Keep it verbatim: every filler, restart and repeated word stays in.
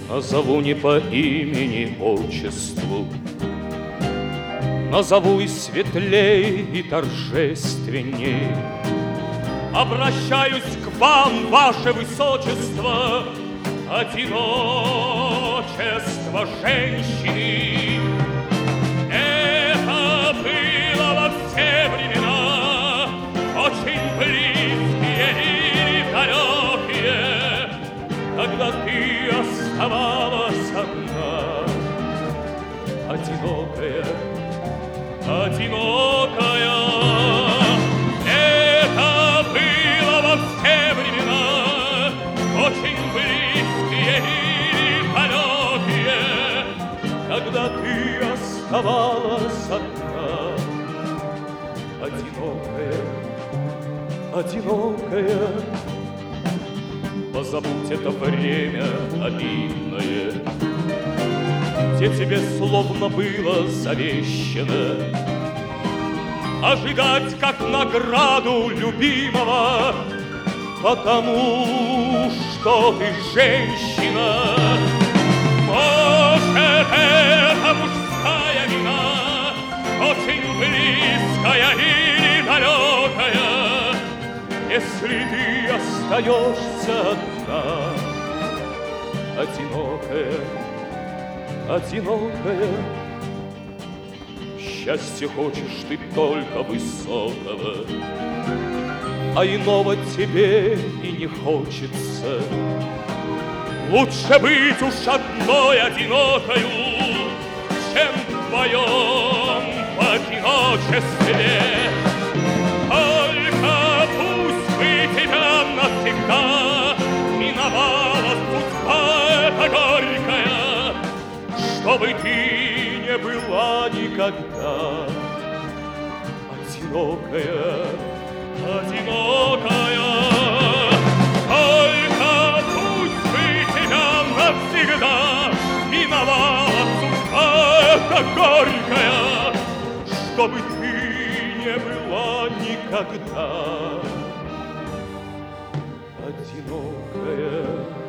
Назову не по имени, отчеству, назову и светлей, и торжественней. Обращаюсь к вам, ваше высочество, одиночество женщины. Это было во все времена, очень близкие и далекие, когда ты оставалась одна, одинокая, одинокая. Это было во все времена, очень близкие и далекие, когда ты оставалась одна, одинокая, одинокая. Позабудь это время обидное, где тебе словно было завещано ожидать как награду любимого, потому что ты женщина. Может, это мужская вина, очень близкая или далекая, если ты остаешься одна, одинокая, одинокая. Счастья хочешь ты только высокого, а иного тебе и не хочется. Лучше быть уж одной одинокою, чем вдвоем в одиночестве. Только пусть бы тебя навсегда миновала судьба эта горькая, чтобы ты не была никогда одинокая, одинокая. Только пусть бы тебя навсегда миновала судьба эта горькая, чтобы ты не была никогда одинокая.